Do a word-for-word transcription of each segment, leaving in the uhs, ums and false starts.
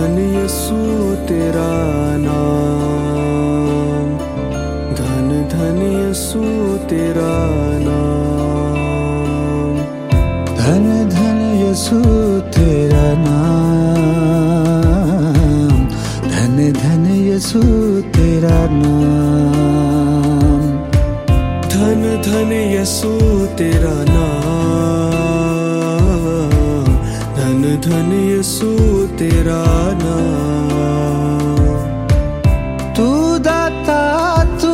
धन यीशु तेरा नाम, धन धन यीशु तेरा नाम, धन धन यीशु तेरा नाम, धन धन यीशु तेरा नाम, धन धन यीशु तेरा नाम, धन धन यीशु तेरा नाम। तू दाता तू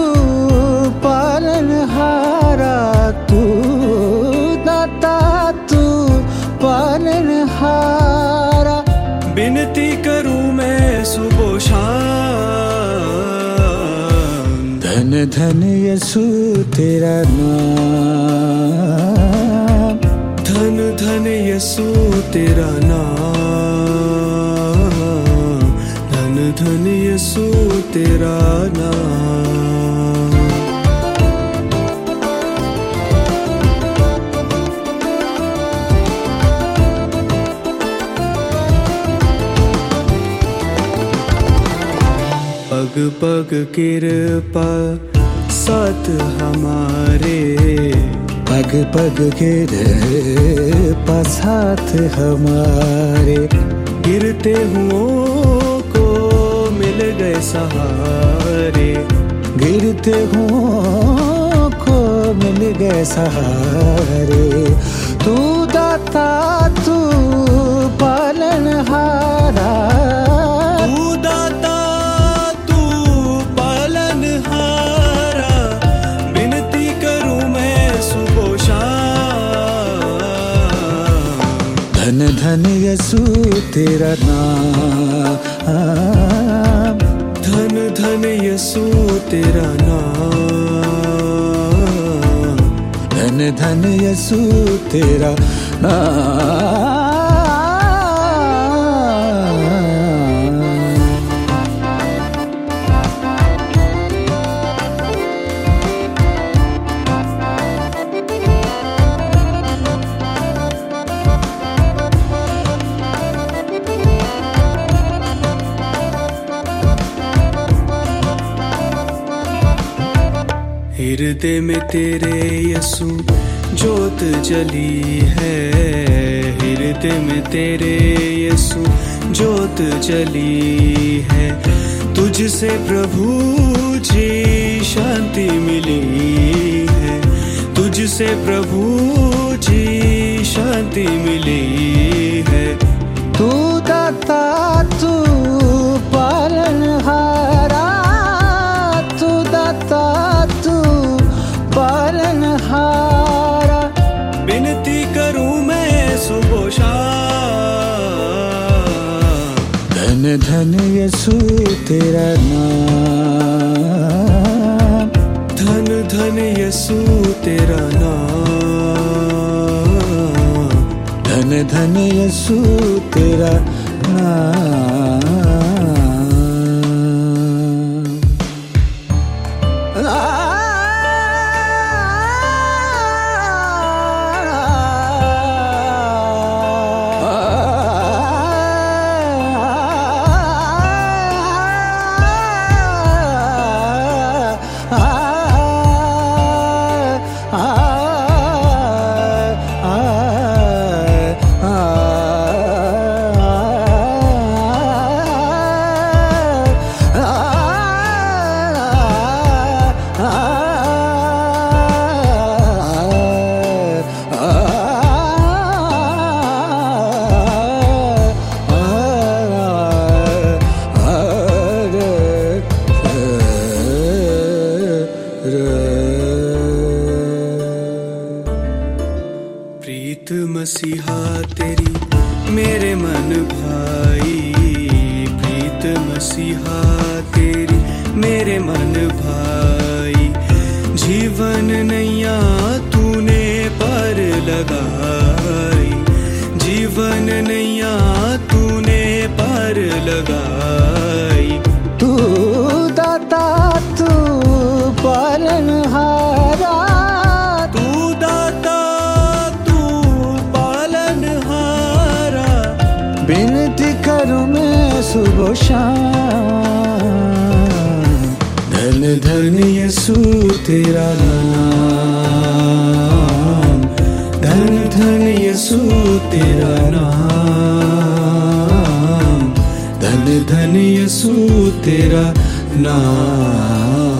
पालनहारा, तू दाता तू पालनहारा, बिनती करूं मैं सुबह शाम, धन धन यीशु तेरा नाम, धन धन यीशु तेरा नाम, धन धन यीशु तेरा नाम। पग पग कृपा साथ हमारे, पग पग कृपा साथ हमारे, गिरते हुओं को मिल गए सहारे, गिरते हुओं को मिल गए सहारे। तू दाता तू पालनहारा, तू दाता तू पालनहारा, बिनती करूं मैं सुबह शाम, धन धन यीशु तेरा नाम, धन धन यीशु तेरा नाम, धन धन यीशु तेरा नाम। हृदय में तेरे यीशु जोत जली है, हृदय में तेरे यीशु जोत जली है, तुझसे प्रभु जी शांति मिली है, तुझसे प्रभु जी शांति मिली है। तू दाता तू पालनहारा, तू दाता तू पालनहारा, बिनती करूं मैं सुबह शाम, धन धन यीशु तेरा नाम, धन धन यीशु तेरा नाम, धन धन यीशु तेरा नाम। प्रीत मसीहा तेरी मेरे मन भाई, प्रीत मसीहा तेरी मेरे मन भाई, जीवन नैया तूने पर लगाई, जीवन नैया तूने पर लगाई। तू दाता तू पालनहारा, तू दाता तू पालनहारा, बिनती करूं मैं सुबह शाम। धन धन यीशु तेरा नाम, धन धन यीशु तेरा नाम, धन धन यीशु तेरा नाम।